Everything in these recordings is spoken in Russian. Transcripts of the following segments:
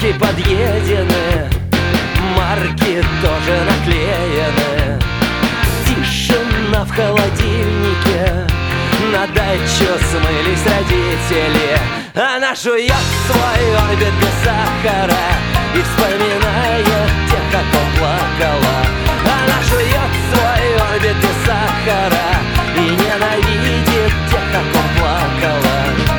Крышки подъедены, марки тоже наклеены. Тишина в холодильнике, на дачу смылись родители. Она жует свой орбит без сахара и вспоминает тех, как он плакала. Она жует свой орбит без сахара и ненавидит тех, как он плакала.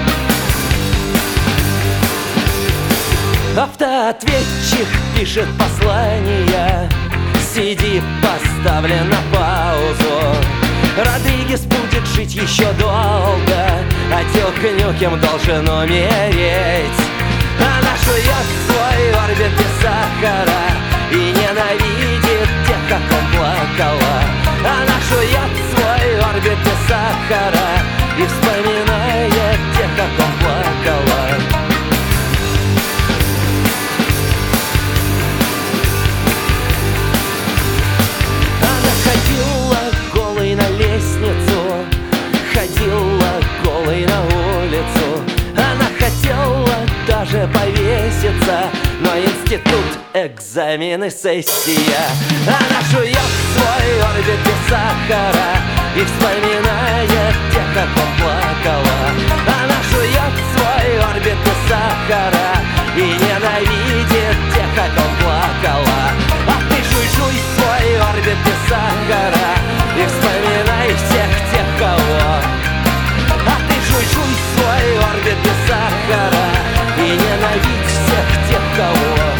Автоответчик пишет послание, CD поставлен на паузу. Родригес будет жить еще долго, а Дюк Нюкем должен умереть. Она жует свой орбит без сахара и ненавидит тех, как он плакала. Она жует свой орбит без сахара и вспоминает тех, как он плакала. На лестницу, ходила голой на улицу. Она хотела даже повеситься, но институт, экзамены, сессия. Она жует свой орбит без сахара и вспоминает тех, как он плакала. Она жует свой орбит без сахара и ненавидит тех, как он плакала. А ты жуй свой орбит без сахара и вспоминай всех тех, кого. А ты жуй свой орбит без сахара и ненавидь всех тех, кого.